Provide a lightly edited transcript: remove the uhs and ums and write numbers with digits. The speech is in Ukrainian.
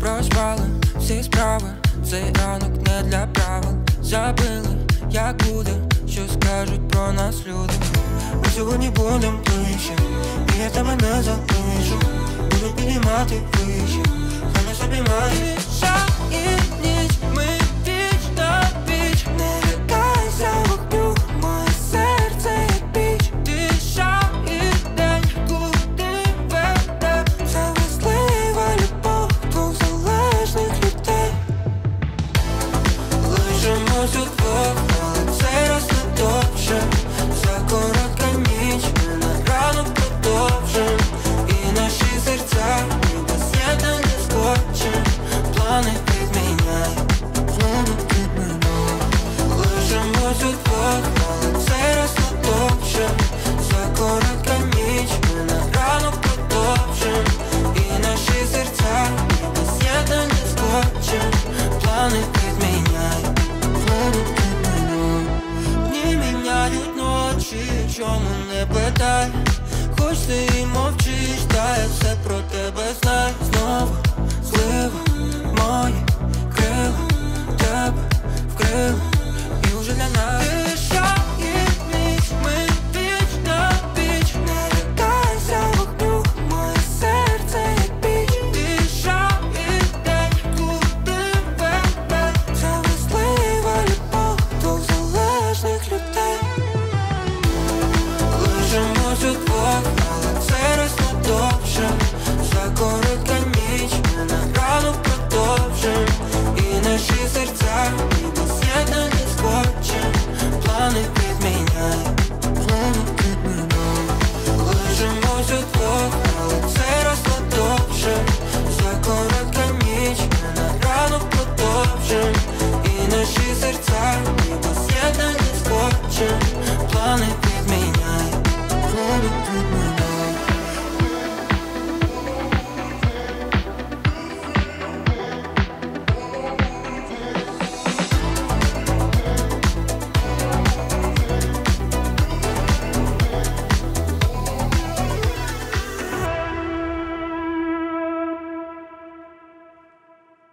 проспали всі справи, цей ранок не для правил. Забили, як буде, що скажуть про нас люди. Ми сьогодні будем ближче, і я тебе не залишу. Буду підіймати вище, хай нас обіймає. Ша і ніч, ми віч на віч. Не лякайся вогню, моє серце як піч. Тиша і день, куди веде завислива любов двох залежних людей. Лишимось удвох, але цей раз не довше. За коротка ніч, ми на ранок продовжим. І наші серця ніби з'єднані скотчем. Плани підміняй, знову підміняй. Лишимось удвох, але цей раз не довше. За коротка ніч, ми на ранок продовжим. І наші серця ніби з'єднані скотчем. Плани підміняй, знову підміняй. Дні міняють ночі, чому не питай. Хоч ти і мовчиш, та я все про тебе знаю. Знову злива, мої крила тебе вкрила, і вже для нас тиша і ніч, ми віч на віч. Не лякайся вогню, моє серце як піч. Тиша і день, куди веде завислива любов двох залежних людей. Лишимось удвох, але цей раз не довше. За коротка ніч, ми на ранок продовжим. І наші серця ніби з'єднані скотчем. Плани підміняй.